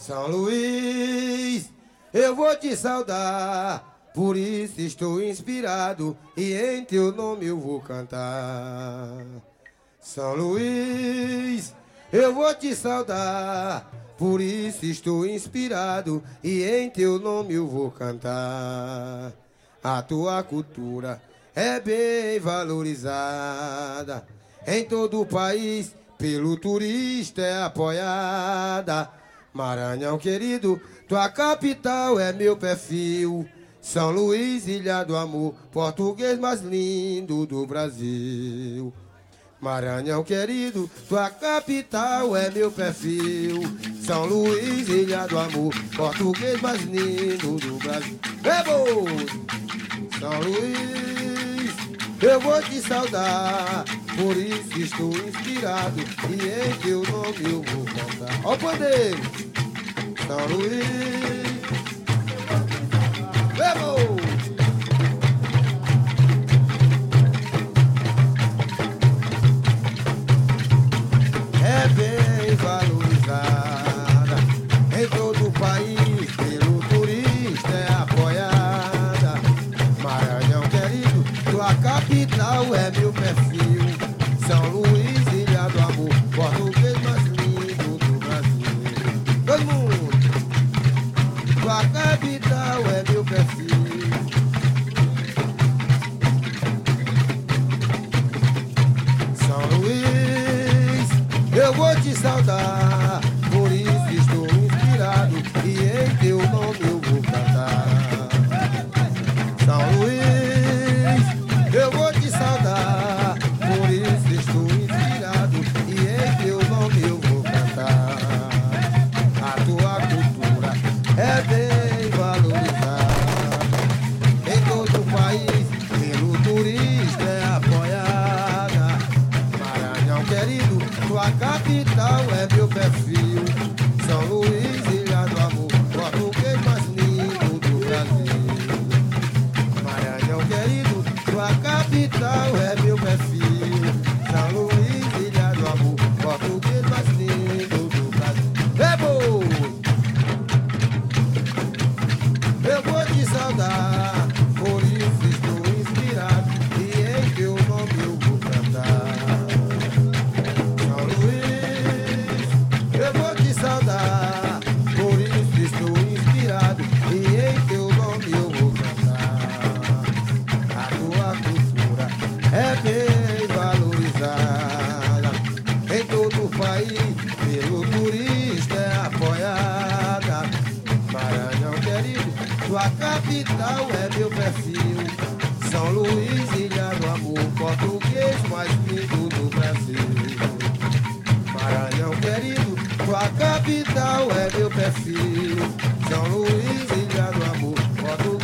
São Luís, eu vou te saudar, por isso estou inspirado e em teu nome eu vou cantar. São Luís, eu vou te saudar, por isso estou inspirado e em teu nome eu vou cantar. A tua cultura é bem valorizada em todo o país, pelo turista é apoiada. Maranhão querido, tua capital é meu perfil. São Luís, ilha do amor, português mais lindo do Brasil. Maranhão querido, tua capital é meu perfil. São Luís, ilha do amor, português mais lindo do Brasil. Vamos! São Luís, eu vou te saudar, por isso estou inspirado e em teu nome eu vou cantar. Ó o pandeiro! São Luís, vamos! É bem valorizada em todo o país, pelo turista é apoiada. Maranhão querido, tua capital é meu perfil. São Luís, ilha do amor, português mais lindo do Brasil. Todo mundo, tua capital é meu perfil. São Luís, eu vou te saudar, por isso estou inspirado e em teu nome eu vou cantar. São Luís, eu vou te saudar, por isso estou inspirado e em teu nome eu vou cantar. A tua cultura é bem valorizada em todo o país, pelo turista é apoiada. Maranhão querido, tua capital é meu perfil. São Luís, ilha do amor, português mais lindo do Brasil. Maranhão querido, tua capital é meu perfil. São Luís, ilha do amor, português mais lindo do Brasil. Vamos! Eu vou te saudar, por isso estou inspirado e em teu nome eu vou cantar. São Luís, eu vou te saudar, por isso estou inspirado e em teu nome eu vou cantar. A tua cultura é bem valorizada em todo o país, pelo turista é apoiada. Maranhão querido, tua capital é meu perfil. São Luís, ilha do amor, português mais lindo do Brasil. Maranhão querido, tua capital é meu perfil. São Luís, ilha do amor, português